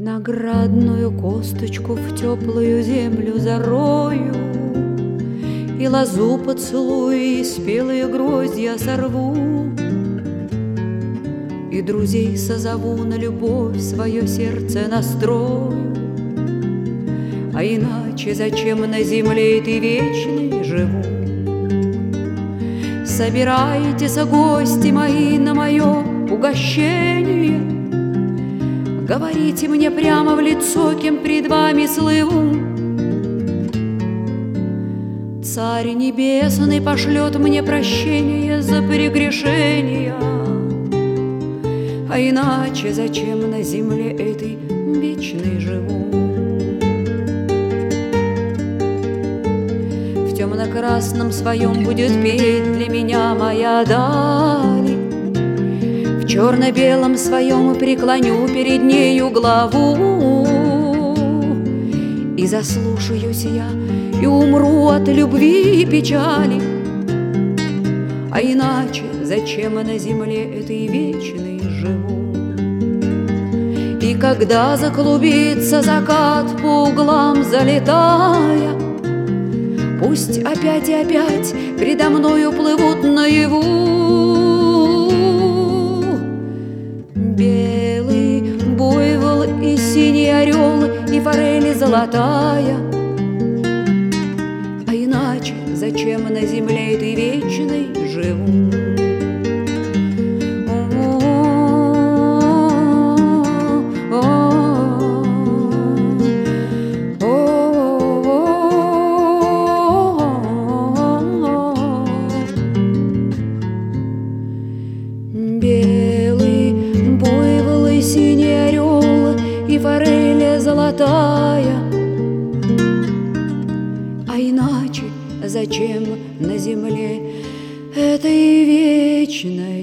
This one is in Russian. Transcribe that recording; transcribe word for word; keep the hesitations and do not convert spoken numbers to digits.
Виноградную косточку в теплую землю зарою, И лозу поцелую, и спелые гроздья сорву, И друзей созову, на любовь свое сердце настрою. А иначе зачем на земле этой вечной живу? Собирайтесь, гости мои, на мое угощение, говорите мне прямо в лицо, кем пред вами слыву. Царь небесный пошлет мне прощение за прегрешения, а иначе зачем на земле этой вечной живу? В темно-красном своем будет петь для меня моя даль, в черно-белом своем преклоню перед нею главу, и заслушаюсь я, и умру от любви и печали, а иначе зачем на земле этой вечной живу? И когда заклубится закат по углам залетая, пусть опять и опять предо мною плывут наяву белый буйвол и синий орел и форель золотая, а иначе зачем на земле этой вечной живу? Белый буйвол и синий орел и форель золотая, а иначе зачем на земле этой вечной